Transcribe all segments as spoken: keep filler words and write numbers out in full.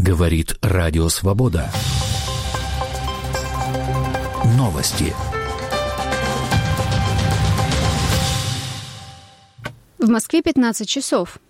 Говорит Радио Свобода. Новости. В Москве пятнадцать часов.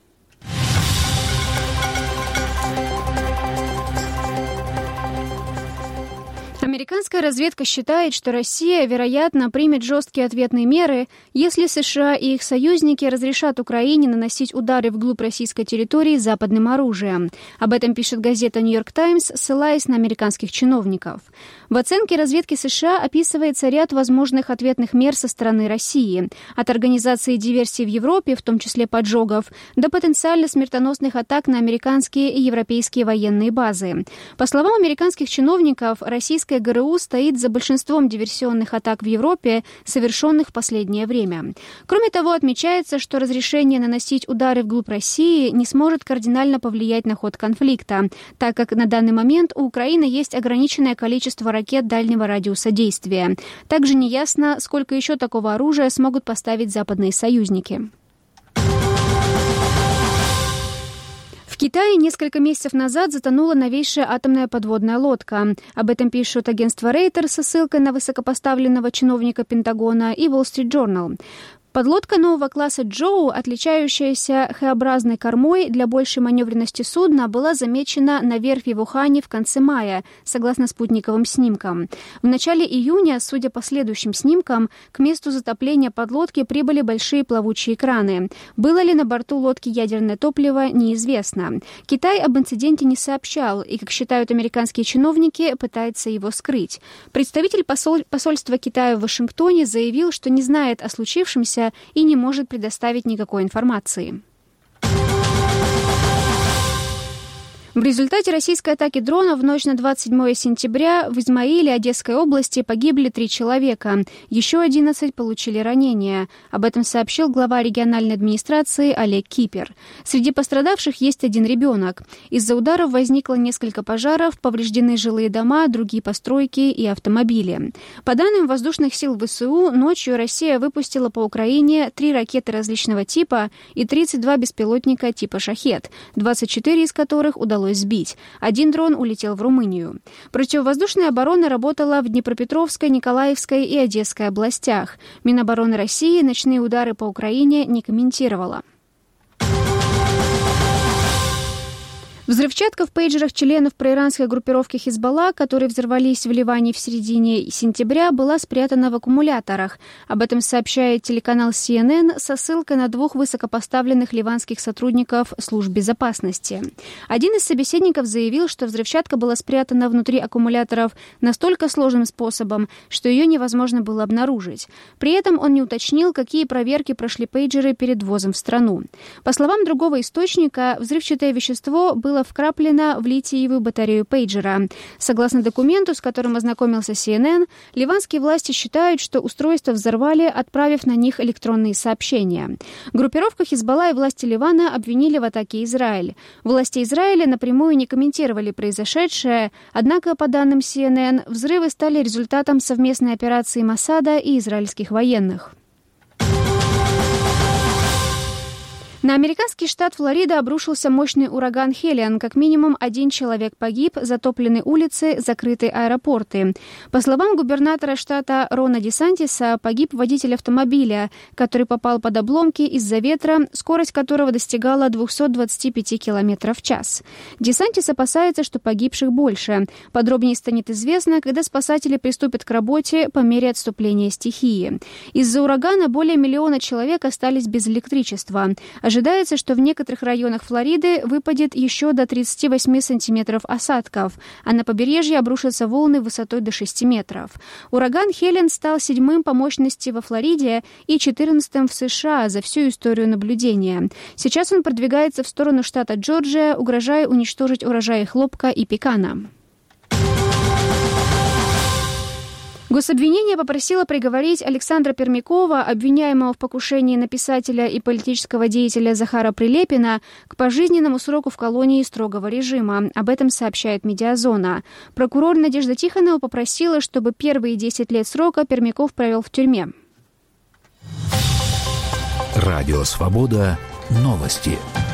Американская разведка считает, что Россия, вероятно, примет жесткие ответные меры, если США и их союзники разрешат Украине наносить удары вглубь российской территории западным оружием. Об этом пишет газета «Нью-Йорк Таймс», ссылаясь на американских чиновников. В оценке разведки США описывается ряд возможных ответных мер со стороны России, от организации диверсий в Европе, в том числе поджогов, до потенциально смертоносных атак на американские и европейские военные базы. По словам американских чиновников, российская ГРУ стоит за большинством диверсионных атак в Европе, совершенных в последнее время. Кроме того, отмечается, что разрешение наносить удары вглубь России не сможет кардинально повлиять на ход конфликта, так как на данный момент у Украины есть ограниченное количество ракет дальнего радиуса действия. Также неясно, сколько еще такого оружия смогут поставить западные союзники. В Китае несколько месяцев назад затонула новейшая атомная подводная лодка. Об этом пишут агентство Рейтер со ссылкой на высокопоставленного чиновника Пентагона и Wall Street Journal. Подлодка нового класса «Джоу», отличающаяся Х-образной кормой для большей маневренности судна, была замечена на верфи в Ухане в конце мая, согласно спутниковым снимкам. В начале июня, судя по следующим снимкам, к месту затопления подлодки прибыли большие плавучие краны. Было ли на борту лодки ядерное топливо, неизвестно. Китай об инциденте не сообщал и, как считают американские чиновники, пытается его скрыть. Представитель посоль... посольства Китая в Вашингтоне заявил, что не знает о случившемся и не может предоставить никакой информации. В результате российской атаки дронов в ночь на двадцать седьмое сентября в Измаиле Одесской области погибли три человека. Еще одиннадцать получили ранения. Об этом сообщил глава региональной администрации Олег Кипер. Среди пострадавших есть один ребенок. Из-за ударов возникло несколько пожаров, повреждены жилые дома, другие постройки и автомобили. По данным воздушных сил ВСУ, ночью Россия выпустила по Украине три ракеты различного типа и тридцать два беспилотника типа «Шахед», двадцать четыре из которых удалось сбить. Один дрон улетел в Румынию. Противовоздушная оборона работала в Днепропетровской, Николаевской и Одесской областях. Минобороны России ночные удары по Украине не комментировала. Взрывчатка в пейджерах членов проиранской группировки «Хизбалла», которые взорвались в Ливане в середине сентября, была спрятана в аккумуляторах. Об этом сообщает телеканал Си Эн Эн со ссылкой на двух высокопоставленных ливанских сотрудников служб безопасности. Один из собеседников заявил, что взрывчатка была спрятана внутри аккумуляторов настолько сложным способом, что ее невозможно было обнаружить. При этом он не уточнил, какие проверки прошли пейджеры перед ввозом в страну. По словам другого источника, взрывчатое вещество было вкраплено в литиевую батарею пейджера. Согласно документу, с которым ознакомился Си Эн Эн, ливанские власти считают, что устройство взорвали, отправив на них электронные сообщения. Группировка «Хизбалла» и власти Ливана обвинили в атаке Израиль. Власти Израиля напрямую не комментировали произошедшее, однако, по данным Си Эн Эн, взрывы стали результатом совместной операции Моссада и израильских военных. На американский штат Флорида обрушился мощный ураган Хелиан. Как минимум один человек погиб, затоплены улицы, закрыты аэропорты. По словам губернатора штата Рона Десантиса, погиб водитель автомобиля, который попал под обломки из-за ветра, скорость которого достигала двести двадцать пять километров в час. Десантис опасается, что погибших больше. Подробнее станет известно, когда спасатели приступят к работе по мере отступления стихии. Из-за урагана более миллиона человек остались без электричества. Ожидается, что в некоторых районах Флориды выпадет еще до тридцати восьми сантиметров осадков, а на побережье обрушатся волны высотой до шести метров. Ураган Хелен стал седьмым по мощности во Флориде и четырнадцатым в США за всю историю наблюдения. Сейчас он продвигается в сторону штата Джорджия, угрожая уничтожить урожаи хлопка и пекана. Гособвинение попросило приговорить Александра Пермякова, обвиняемого в покушении на писателя и политического деятеля Захара Прилепина, к пожизненному сроку в колонии строгого режима. Об этом сообщает «Медиазона». Прокурор Надежда Тихонова попросила, чтобы первые десять лет срока Пермяков провел в тюрьме. Радио «Свобода». Новости.